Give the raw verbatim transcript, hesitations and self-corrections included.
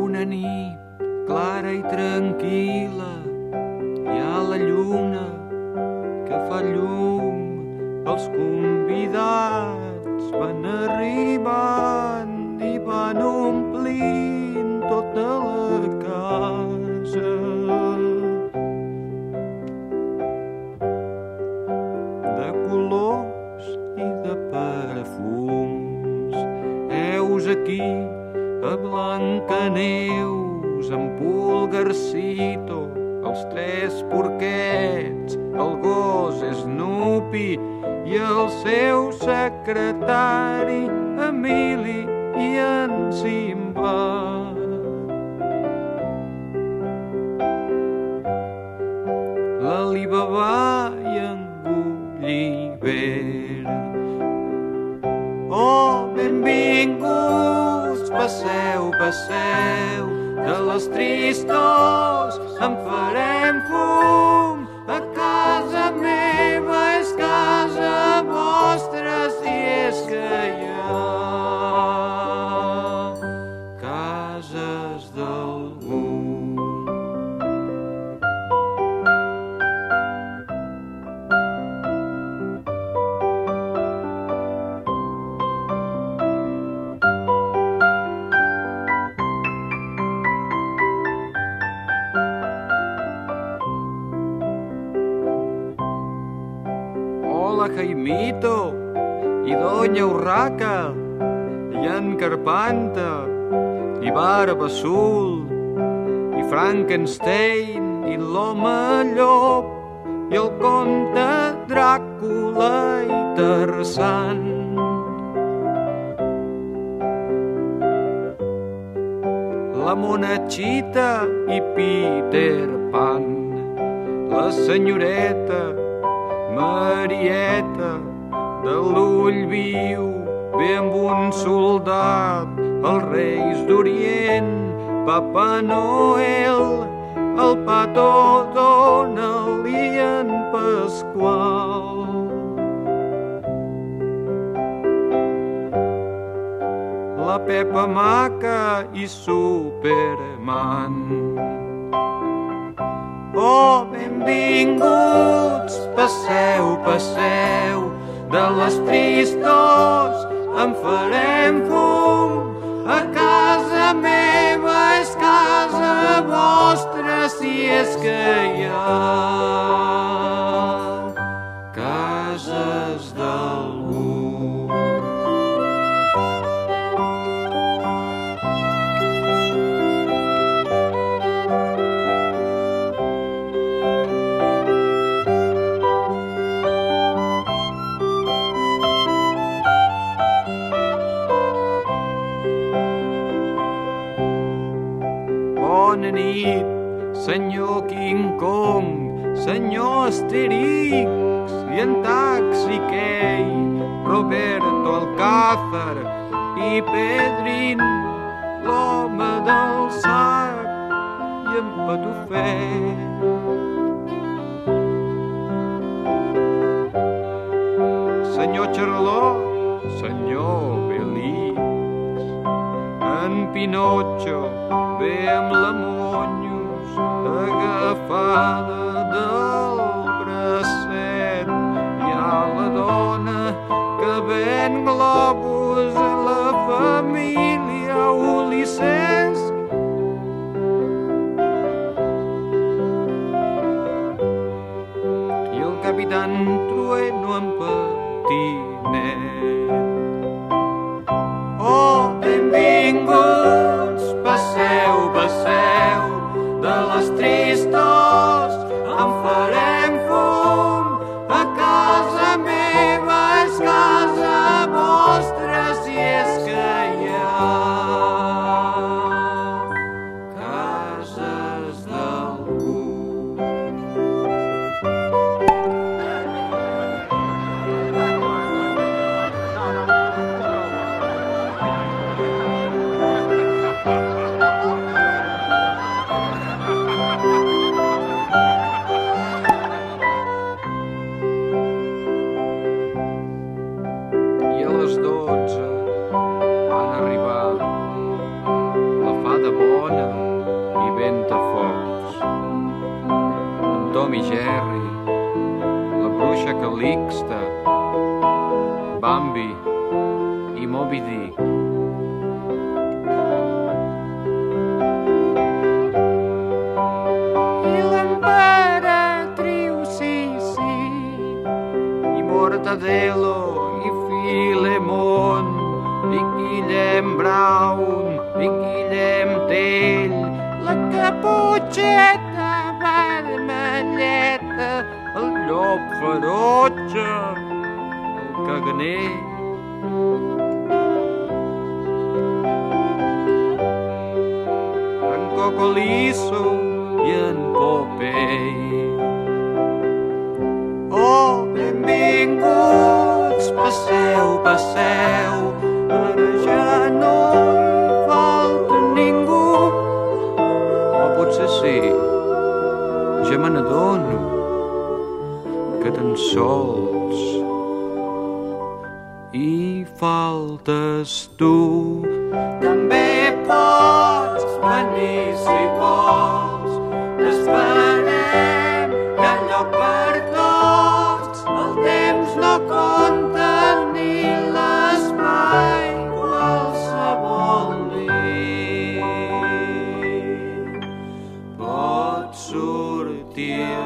una nit clara i tranquil·la, hi ha la lluna que fa llum, els convidats van arribant i van omplint tota la casa. De colors i de perfums, heus aquí a Blancaneus, en Pulgarcito, els tres porquets, el gos Snoopy i el seu secretari Emili i en Simba. L'Alibaba i en Gulliver. Oh, benvinguts, passeu, passeu, de les tristors en farem fum. A casa meva és casa vostra, si és que hi ha cases d'algú. Hola, Jaimito i Doña Urraca i en Carpanta i Barba Azul i Frankenstein i l'home llop i el conte Dràcula i Tarzan. La Monachita i Peter Pan, la senyoreta Marieta de l'ull viu, ve amb un soldat, els reis d'Orient, Papa Noel, el Pato Donald i en Pasqual. La Pepa Maca i Superman. Oh, benvinguts, passeu, passeu, de les tristors en farem fum. A casa meva és casa vostra, si és que hi ha cases d'algú. Bona nit, senyor King Kong, senyor Asterix i en Taxi Key, Roberto Alcázar i Pedrín, l'home del sac i en Patufet. Senyor Charlot, senyor Belix, en Pinotxo ve amb la Monyos agafada del bracet. Hi ha la dona que ven globus a la família Ulisses. I el capitán Trueno en patinet. Oh, benvinguts, passeu, passeu, de les tristors en farem fum. A casa meva és casa vostra, si és que hi ha cases d'algú. dotze van arribar la fada bona Tom i Jerry, la bruixa Calixta, Bambi i Moby Dick. I l'emperatriu Sissi, i Mortadelo, i Filemon, i Guillem Brown, i Guillem Tell, la Caputxeta vermelleta, el llop ferotge, el caganer. En Cocolizo i en Popeye. Oh, benvinguts, passeu, passeu, ara ja no hi falta ningú. O potser sí, ja me n'adono que tan sols hi faltes tu. També pots venir si vols, t'esperem, hi ha lloc per tots, el temps no compta ni l'espai, qualsevol nit pots sortir